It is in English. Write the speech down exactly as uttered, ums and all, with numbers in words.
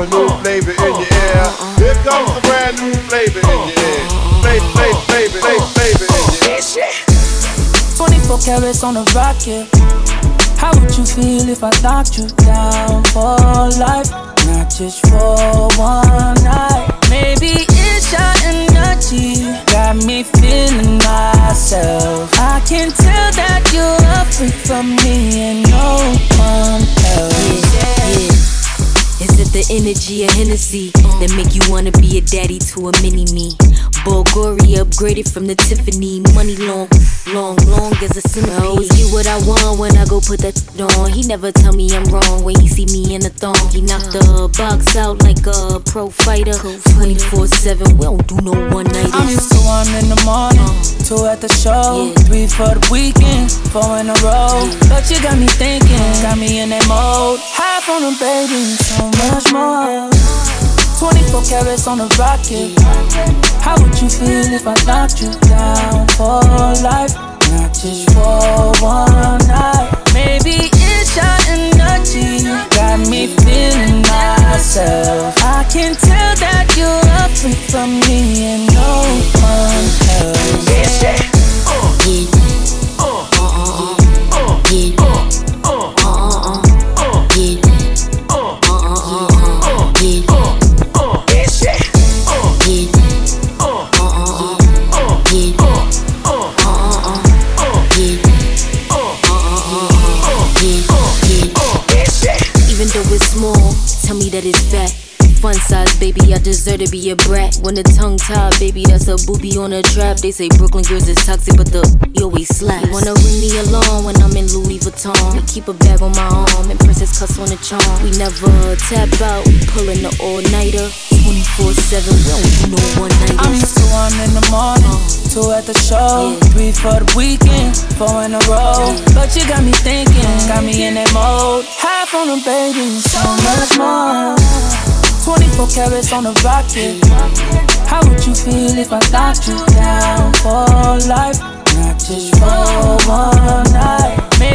a new flavor in your ear. Here comes a brand new flavor in your ear. Flavor, flavor, flavor, flavor, flavor in your ear. twenty-four carats on a rocket. How would you feel if I knocked you down for life? Not just for one night. Maybe it's your energy got me feeling myself. I can tell that you're a freak from me and no one else. Yeah, yeah. Is it the energy of Hennessy that make you wanna be a daddy to a mini-me? Bulgari upgraded from the Tiffany. Money long, long, long as a centipede. I always get what I want when I go put that on. He never tell me I'm wrong when he see me in the thong. He knock the box out like a pro fighter. twenty-four seven, we don't do no one-nighters. I'm used to one in the morning, two at the show, yeah. three for the weekend, four in a row. But you got me thinking, got me in that mode. High from the baby, so much more. twenty-four carats on a rocket. How would you feel if I knocked you down for life? Not just for one night. Maybe it's your energy got me feeling myself. I can tell that you're a freak from me and no one else. Yeah. That is fat, fun size, baby, I deserve to be a brat. When the tongue tied, baby, that's a booby on a trap. They say Brooklyn girls is toxic, but the you always slack. You wanna ring me along when I'm in Louis Vuitton. I keep a bag on my arm and princess cuss on the charm. We never tap out, we pullin' the all-nighter. twenty-four seven, we don't do no one-nighters. I'm used to one in the morning, two at the show, yeah. three for the weekend, four in a row. Yeah. But you got me thinking, got me in that mode. High from the baby, so much more. twenty-four carats on a rocket. How would you feel if I knocked you down for life? Not just for one night.